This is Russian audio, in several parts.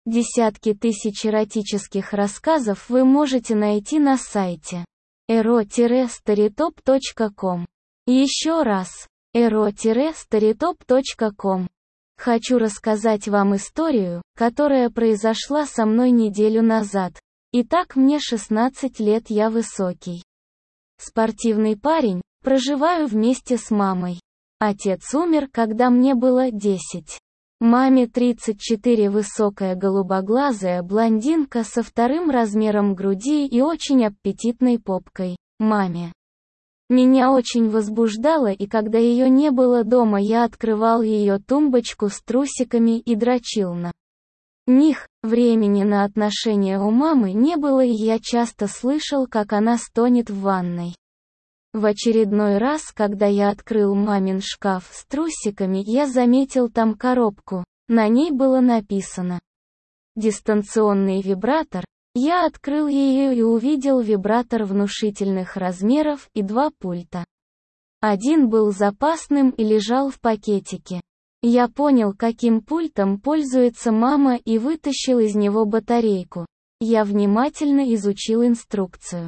Десятки тысяч эротических рассказов вы можете найти на сайте ero-storytop.com. Еще раз, ero-storytop.com. Хочу рассказать вам историю, которая произошла со мной неделю назад. Итак, мне 16 лет, я высокий, спортивный парень, проживаю вместе с мамой. Отец умер, когда мне было 10. Маме 34, высокая голубоглазая блондинка со вторым размером груди и очень аппетитной попкой. Маме. Меня очень возбуждало, и когда ее не было дома, я открывал ее тумбочку с трусиками и дрочил на них. Времени на отношения у мамы не было, и я часто слышал, как она стонет в ванной. В очередной раз, когда я открыл мамин шкаф с трусиками, я заметил там коробку. На ней было написано «Дистанционный вибратор». Я открыл ее и увидел вибратор внушительных размеров и 2 пульта. Один был запасным и лежал в пакетике. Я понял, каким пультом пользуется мама, и вытащил из него батарейку. Я внимательно изучил инструкцию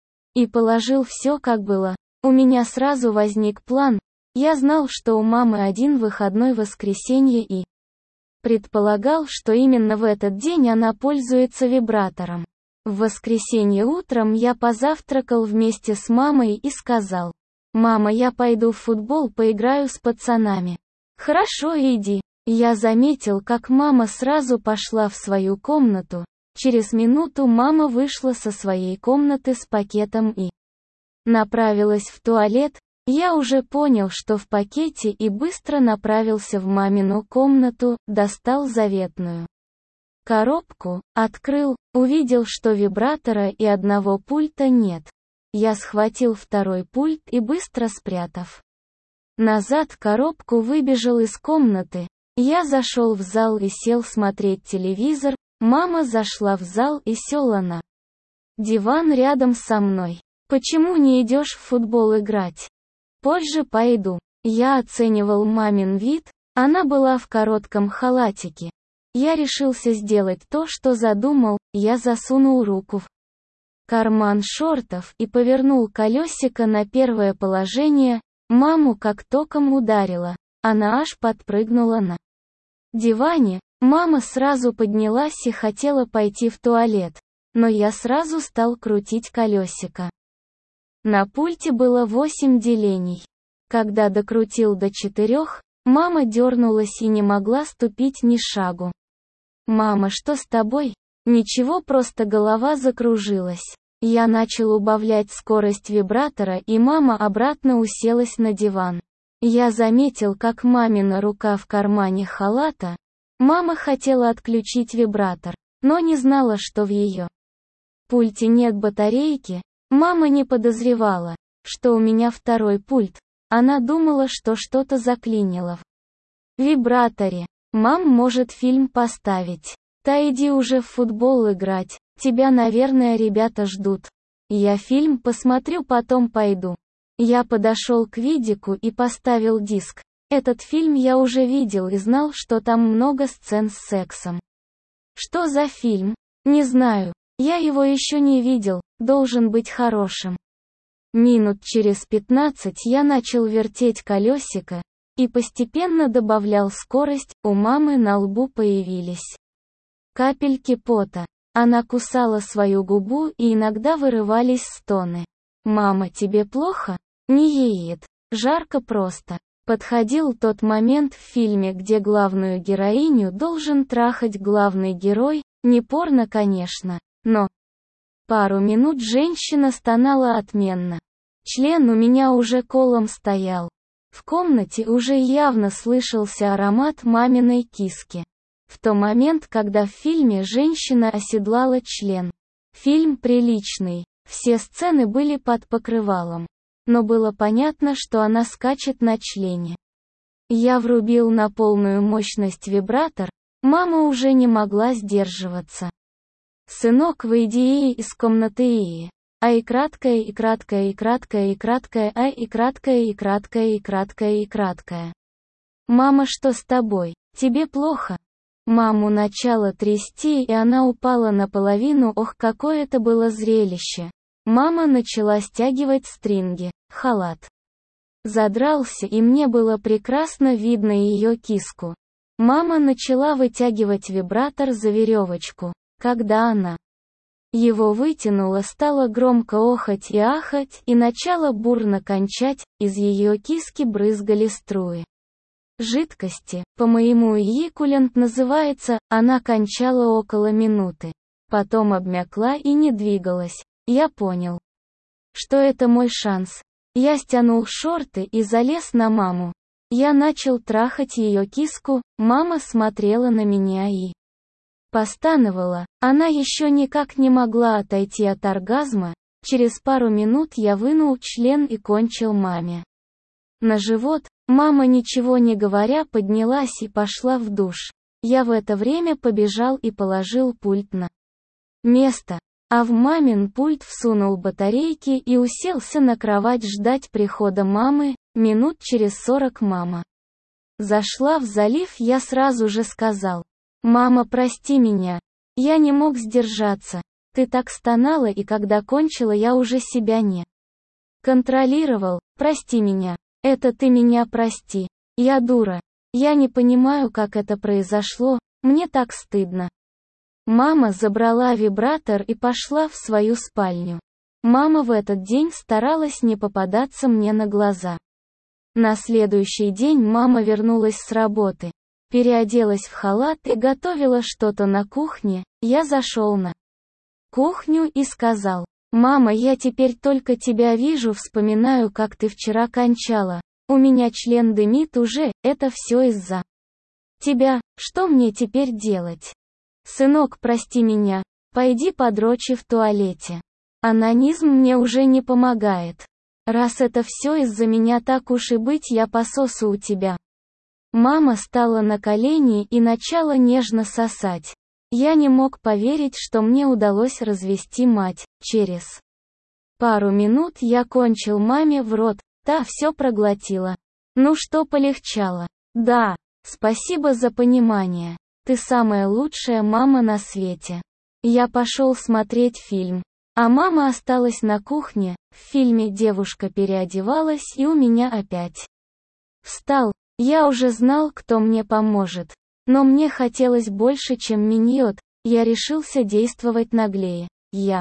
и положил все как было. У меня сразу возник план. Я знал, что у мамы один выходной, воскресенье, и предполагал, что именно в этот день она пользуется вибратором. В воскресенье утром я позавтракал вместе с мамой и сказал: «Мама, я пойду в футбол, поиграю с пацанами». «Хорошо, иди». Я заметил, как мама сразу пошла в свою комнату. Через минуту мама вышла со своей комнаты с пакетом и направилась в туалет. Я уже понял, что в пакете, и быстро направился в мамину комнату, достал заветную коробку, открыл, увидел, что вибратора и одного пульта нет. Я схватил второй пульт и, быстро спрятав назад коробку, выбежал из комнаты. Я зашел в зал и сел смотреть телевизор. Мама зашла в зал и села на диван рядом со мной. «Почему не идешь в футбол играть?» «Позже пойду». Я оценивал мамин вид, она была в коротком халатике. Я решился сделать то, что задумал. Я засунул руку в карман шортов и повернул колесико на первое положение. Маму как током ударило. Она аж подпрыгнула на диване. Мама сразу поднялась и хотела пойти в туалет, но я сразу стал крутить колесико. На пульте было 8 делений. Когда докрутил до 4, мама дернулась и не могла ступить ни шагу. «Мама, что с тобой?» «Ничего, просто голова закружилась». Я начал убавлять скорость вибратора, и мама обратно уселась на диван. Я заметил, как мамина рука в кармане халата. Мама хотела отключить вибратор, но не знала, что в ее пульте нет батарейки. Мама не подозревала, что у меня второй пульт. Она думала, что что-то заклинило в вибраторе. «Мам, может, фильм поставить? Та иди уже в футбол играть, тебя, наверное, ребята ждут». «Я фильм посмотрю, потом пойду». Я подошел к видику и поставил диск. Этот фильм я уже видел и знал, что там много сцен с сексом. Что за фильм? Не знаю. Я его еще не видел, должен быть хорошим. Минут через 15 я начал вертеть колесико и постепенно добавлял скорость. У мамы на лбу появились капельки пота. Она кусала свою губу, и иногда вырывались стоны. «Мама, тебе плохо?» «Не едет. Жарко просто». Подходил тот момент в фильме, где главную героиню должен трахать главный герой. Не порно, конечно, но пару минут женщина стонала отменно. Член у меня уже колом стоял. В комнате уже явно слышался аромат маминой киски. В тот момент, когда в фильме женщина оседлала член. Фильм приличный, все сцены были под покрывалом. Но было понятно, что она скачет на члене. Я врубил на полную мощность вибратор. Мама уже не могла сдерживаться. «Сынок, выйди из комнаты. А и краткое, и краткое, и краткое, и краткое, а и краткое, и краткое, и краткое, и краткое. Мама, что с тобой? Тебе плохо?» Маму начало трясти, и она упала наполовину. Ох, какое это было зрелище. Мама начала стягивать стринги, халат задрался, и мне было прекрасно видно ее киску. Мама начала вытягивать вибратор за веревочку. Когда она его вытянула, стала громко охать и ахать, и начала бурно кончать, из ее киски брызгали струи жидкости, по-моему эякулянт называется, она кончала около минуты. Потом обмякла и не двигалась. Я понял, что это мой шанс. Я стянул шорты и залез на маму. Я начал трахать ее киску, мама смотрела на меня и постановала. Она еще никак не могла отойти от оргазма. Через пару минут я вынул член и кончил маме на живот. Мама, ничего не говоря, поднялась и пошла в душ. Я в это время побежал и положил пульт на место, а в мамин пульт всунул батарейки и уселся на кровать ждать прихода мамы. Минут через 40 мама зашла в залив. Я сразу же сказал: «Мама, прости меня. Я не мог сдержаться. Ты так стонала, и когда кончила, я уже себя не контролировал. Прости меня. Это ты меня прости. Я дура. Я не понимаю, как это произошло. Мне так стыдно». Мама забрала вибратор и пошла в свою спальню. Мама в этот день старалась не попадаться мне на глаза. На следующий день мама вернулась с работы, переоделась в халат и готовила что-то на кухне. Я зашел на кухню и сказал: «Мама, я теперь только тебя вижу, вспоминаю, как ты вчера кончала. У меня член дымит уже, это все из-за тебя. Что мне теперь делать? Сынок, прости меня. Пойди подрочи в туалете. Анонизм мне уже не помогает. Раз это все из-за меня, так уж и быть, я пососу у тебя». Мама стала на колени и начала нежно сосать. Я не мог поверить, что мне удалось развести мать. Через пару минут я кончил маме в рот, та все проглотила. Ну что, полегчало? Да, спасибо за понимание. Ты самая лучшая мама на свете. Я пошел смотреть фильм, а мама осталась на кухне. В фильме девушка переодевалась, и у меня опять встал. Я уже знал, кто мне поможет. Но мне хотелось больше, чем миньот. Я решился действовать наглее. Я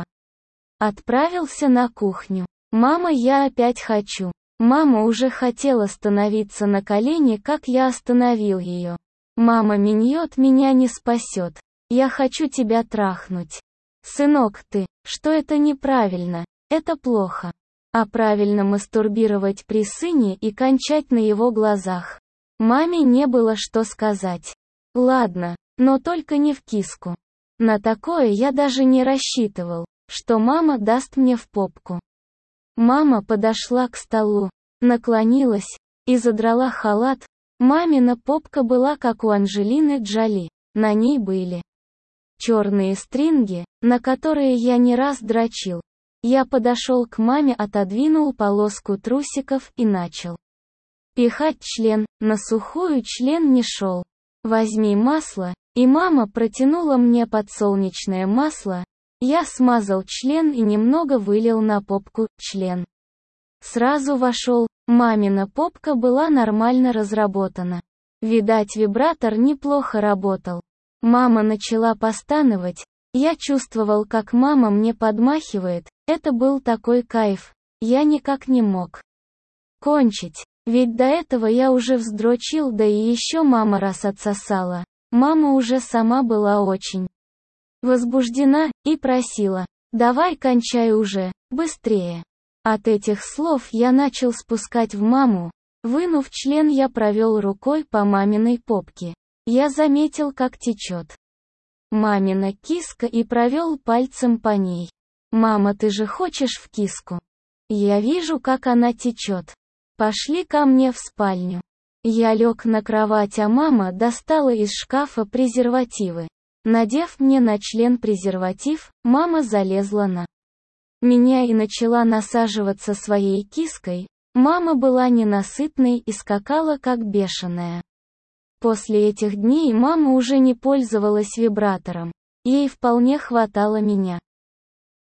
отправился на кухню. «Мама, я опять хочу». Мама уже хотела становиться на колени, как я остановил ее. «Мама, миньот меня не спасет. Я хочу тебя трахнуть». «Сынок, что это неправильно. Это плохо. А правильно мастурбировать при сыне и кончать на его глазах». Маме не было что сказать. Ладно, но только не в киску. На такое я даже не рассчитывал, что мама даст мне в попку. Мама подошла к столу, наклонилась и задрала халат. Мамина попка была как у Анджелины Джоли. На ней были черные стринги, на которые я не раз дрочил. Я подошел к маме, отодвинул полоску трусиков и начал пихать член. На сухую член не шел. «Возьми масло», и мама протянула мне подсолнечное масло. Я смазал член и немного вылил на попку. Член сразу вошел. Мамина попка была нормально разработана. Видать, вибратор неплохо работал. Мама начала постановать. Я чувствовал, как мама мне подмахивает. Это был такой кайф. Я никак не мог кончить. Ведь до этого я уже вздрочил, да и еще мама раз отсосала. Мама уже сама была очень возбуждена и просила: «Давай кончай уже, быстрее». От этих слов я начал спускать в маму. Вынув член, я провел рукой по маминой попке. Я заметил, как течет мамина киска, и провел пальцем по ней. «Мама, ты же хочешь в киску? Я вижу, как она течет. Пошли ко мне в спальню». Я лег на кровать, а мама достала из шкафа презервативы. Надев мне на член презерватив, мама залезла на меня и начала насаживаться своей киской. Мама была ненасытной и скакала как бешеная. После этих дней мама уже не пользовалась вибратором. Ей вполне хватало меня.